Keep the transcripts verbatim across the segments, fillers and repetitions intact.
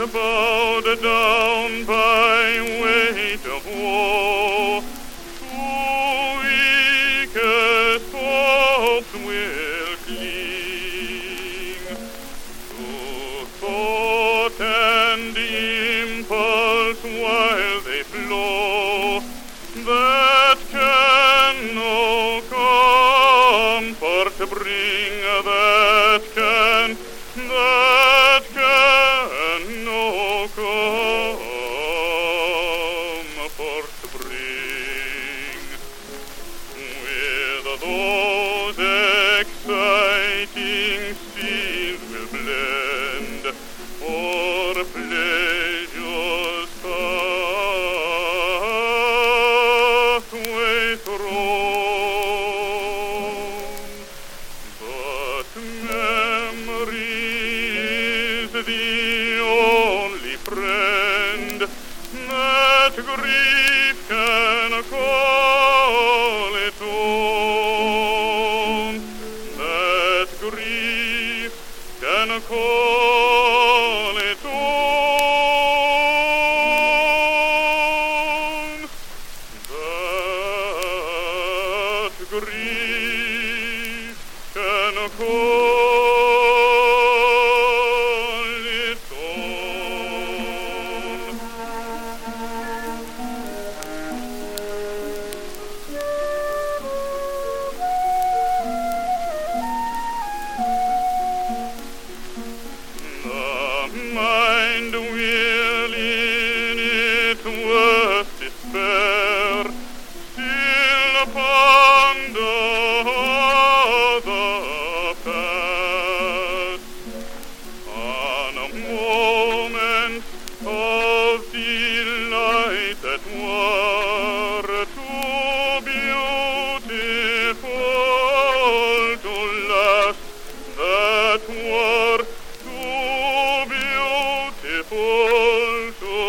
bowed down by weight of woe, to weakest hopes will cling, to thought and impulse while they flow, that can no comfort bring, that can, that can no comfort bring. With those exciting scenes will blend, for pleasure's pathway thrown. But memory is the only friend that grief can call its own, that grief can call its own, that grief can call its own. The mind will in its worst despair still ponder the past, on a moment of delight that were too beautiful to last, that were too beautiful, too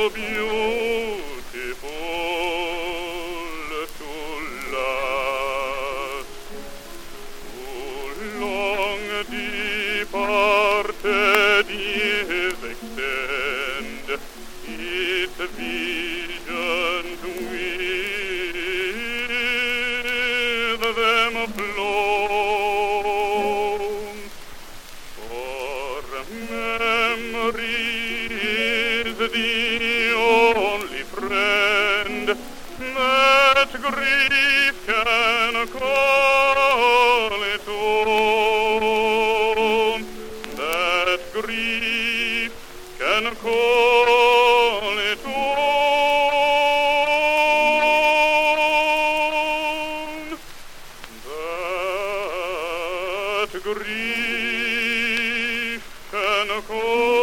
beautiful to last. Too long departed years extend its visions with them flown. For memory is the only friend that grief can call its own, that grief can call its own, that grief can call